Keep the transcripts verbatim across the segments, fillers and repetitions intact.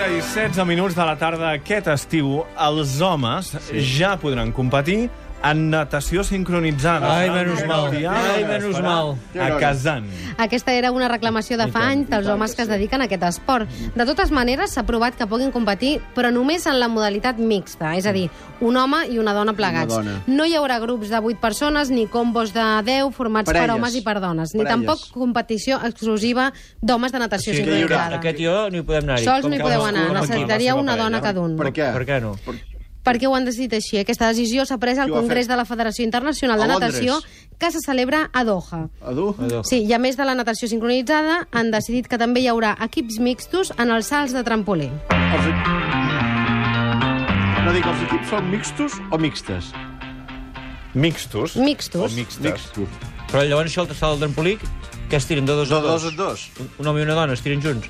i setze minuts de la tarda aquest estiu, els homes sí. ja podran competir en natació sincronitzada. Ai, menys mal. Ai, menys mal. A Kazan. Aquesta era una reclamació de fa anys dels homes que es dediquen a aquest esport. De totes maneres, s'ha provat que puguin competir, però només en la modalitat mixta, és a dir, un home i una dona plegats. Una dona. No hi haurà grups de vuit persones, ni combos de deu formats Parelles. per homes i per dones, ni Parelles. tampoc competició exclusiva d'homes de natació Sí, sincronitzada. aquest i jo no hi podem anar-hi. Sols no hi Com podeu cadascú anar, amb necessitaria la seva una parella. dona cada un. Per què? Per què no? Perquè ho han decidit així. Aquesta decisió s'ha pres al Qui ho ha Congrés fet? de la Federació Internacional de A Londres. Natació, que se celebra a Doha. A dur? Sí, i a més de la natació sincronitzada, han decidit que també hi haurà equips mixtos en els salts de trampolí. Els... No dic, els equips són mixtos o mixtes? Mixtos. Mixtos. O mixtes. Mixtos. Però llavors això, el salt del trampolí, que es tiren de dos De en dos dos. en dos. Un home i una dona es tiren junts.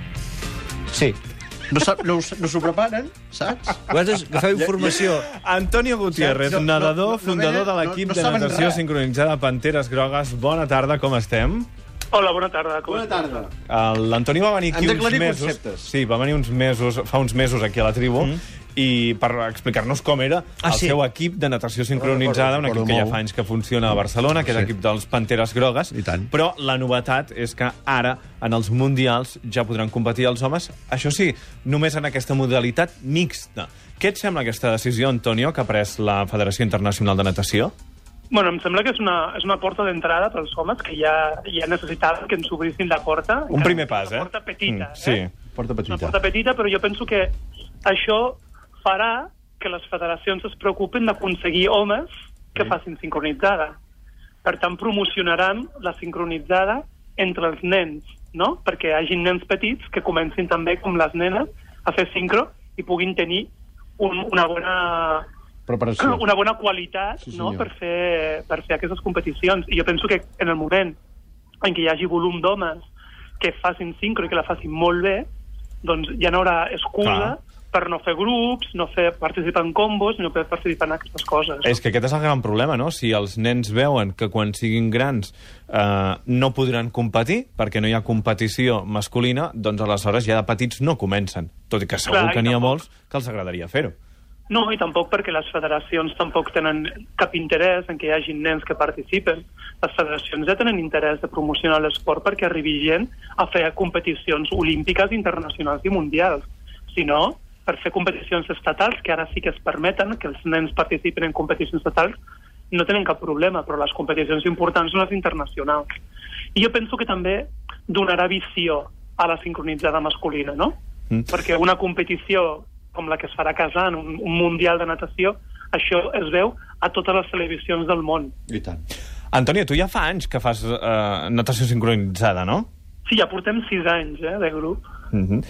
Sí. No sap, no, us- no s'ho preparen, saps? Vosaltres agafeu informació. Antonio Gutiérrez, No, no, nadador, no, no fundador de venen- l'equip no- no de saben natació res. sincronitzada Panteres Grogues. Bona tarda, com estem? Hola, bona tarda. Com Bona esteu? tarda. L'Antoni va venir aquí Hem uns d'aclarir mesos. conceptes. Sí, va venir uns mesos, fa uns mesos aquí a la tribu, mm. i per explicar-nos com era Ah, el sí. seu equip de natació sincronitzada, un recordo equip que ja molt. fa anys que funciona a Barcelona, que és Sí. l'equip dels Panteres Grogues. I tant. Però la novetat és que ara, en els mundials, ja podran competir els homes, això sí, només en aquesta modalitat mixta. Què et sembla aquesta decisió, Antonio, que ha pres la Federació Internacional de Natació? Bueno, em sembla que és una, és una porta d'entrada pels homes que ja, ja necessitaven que ens obrissin la porta. Un primer pas, eh? Una porta petita, Mm, sí. eh? Porta Una petita. porta petita, però jo penso que això farà que les federacions es preocupen d'aconseguir homes que Sí. facin sincronitzada. Per tant, promocionaran la sincronitzada entre els nens, no? Perquè hi hagi nens petits que comencin també, com les nenes, a fer sincro i puguin tenir un, una bona... Preparació. una bona qualitat, Sí, no?, senyor. per fer, per fer aquestes competicions. I jo penso que en el moment en què hi hagi volum d'homes que facin sincro i que la facin molt bé, doncs ja no haurà excusa Clar. per no fer grups, no fer participar en combos, no fer participar en aquestes coses. És que aquest és el gran problema, no? Si els nens veuen que quan siguin grans eh, no podran competir, perquè no hi ha competició masculina, doncs aleshores ja de petits no comencen. Tot i que segur Clar, que i n'hi ha tampoc- molts que els agradaria fer-ho. No, i tampoc perquè les federacions tampoc tenen cap interès en que hi hagi nens que participen. Les federacions ja tenen interès de promocionar l'esport perquè arribi gent a fer competicions olímpiques, internacionals i mundials. Si no, per fer competicions estatals, que ara sí que es permeten que els nens participen en competicions estatals, no tenen cap problema, però les competicions importants són les internacionals. I jo penso que també donarà visió a la sincronitzada masculina, no? Mm. Perquè una competició com la que es farà a Kazan, un, un mundial de natació, això es veu a totes les televisions del món. I tant. Antonio, tu ja fa anys que fas eh, natació sincronitzada, no? Sí, ja portem sis anys, eh, de grup. Uh -huh.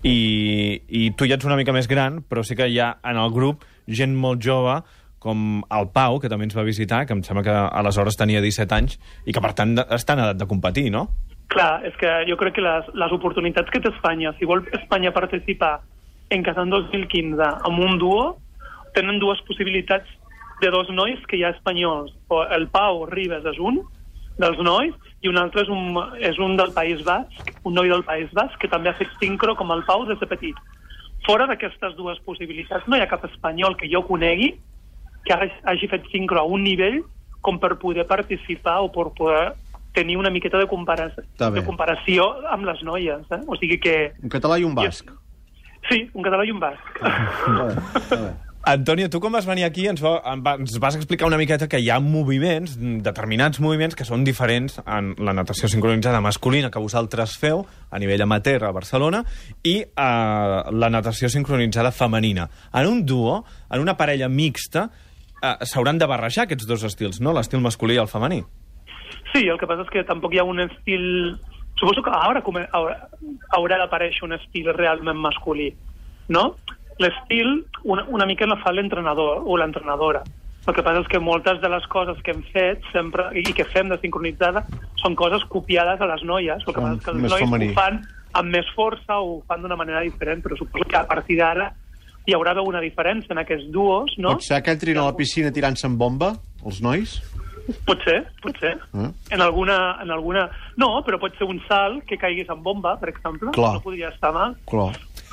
I, I tu ja ets una mica més gran, però sí que hi ha en el grup gent molt jove, com el Pau, que també ens va visitar, que em sembla que aleshores tenia disset anys, i que per tant està en edat de competir, no? Clar, és que jo crec que les, les oportunitats que té Espanya, si vol Espanya participar en Kazan dos mil quinze amb un duo, tenen dues possibilitats de dos nois que hi ha espanyols. O el Pau Ribes és un dels nois i un altre és un, és un del País Basc, un noi del País Basc que també ha fet sincro com el Pau des de petit. Fora d'aquestes dues possibilitats no hi ha cap espanyol que jo conegui que hagi, hagi fet sincro a un nivell com per poder participar o per poder tenir una miqueta de, compara Està bé. de comparació amb les noies. Eh? O sigui que... Un català i un basc. Sí, un català i un basc. Està bé, està bé. Antonio, tu com vas venir aquí ens, va, ens vas explicar una miqueta que hi ha moviments, determinats moviments, que són diferents en la natació sincronitzada masculina que vosaltres feu a nivell amateur a Barcelona i eh, la natació sincronitzada femenina. En un duo, en una parella mixta, eh, s'hauran de barrejar aquests dos estils, no? L'estil masculí i el femení. Sí, el que passa és que tampoc hi ha un estil... Suposo que ara come- haurà, haurà d'aparèixer un estil realment masculí, no? L'estil una, una mica la fa l'entrenador o l'entrenadora. El que passa és que moltes de les coses que hem fet sempre i que fem de sincronitzada són coses copiades a les noies. El que Com passa és que els més nois femení. ho fan amb més força o ho fan d'una manera diferent, però suposo que a partir d'ara hi haurà una diferència en aquests duos, no? Pot ser que entrin a la piscina tirant-se en bomba, els nois? Potser, potser. Eh? En alguna, en alguna... No, però pot ser un salt que caiguis en bomba, per exemple. Clar. No podria estar mal. Clar.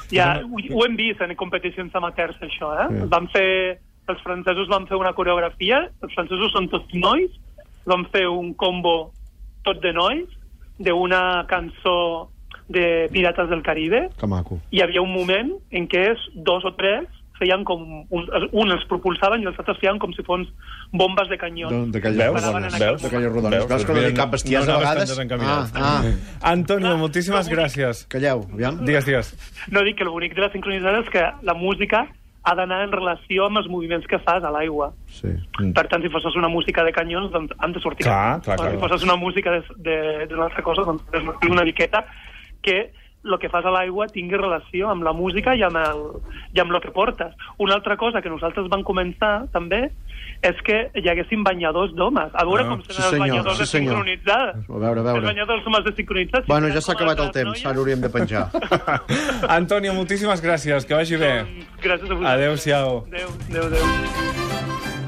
Ja, ho, ho hem vist en competicions amateurs, això, eh? Sí. Vam fer... Els francesos van fer una coreografia, els francesos són tots nois, van fer un combo tot de nois, d'una cançó de Pirates del Caribe. Que maco. Hi havia un moment en què és dos o tres feien com... Un, un els propulsaven i els altres feien com si fos bombes de canyó. De, de calles rodones. Veus? De calles rodones. Veus, Veus que no dic cap bestiesa no a vegades? Ah, ah. Antonio, moltíssimes no, gràcies. Calleu, aviam. Digues, digues. No, dic que el bonic de la sincronitzada és que la música ha d'anar en relació amb els moviments que fas a l'aigua. Sí. Per tant, si fossis una música de canyons, doncs han de sortir. Clar, clar, clar. Si fossis una música d'una altra cosa, doncs has de sortir una miqueta que el que fas a l'aigua tingui relació amb la música i amb, el, i amb el que portes. Una altra cosa que nosaltres vam començar, també, és que hi haguessin banyadors d'homes. A veure Ah, com sí, seran els senyor, banyadors sí, de senyor. sincronitzada. A veure, a veure. Els banyadors d'homes de sincronitzada. Si Bueno, ja seran s'ha com acabat el les temps, noies, ara hauríem de penjar. Antonio, moltíssimes gràcies, que vagi bé. doncs, gràcies a vosaltres. Adéu-siau. Adéu, adéu, adéu.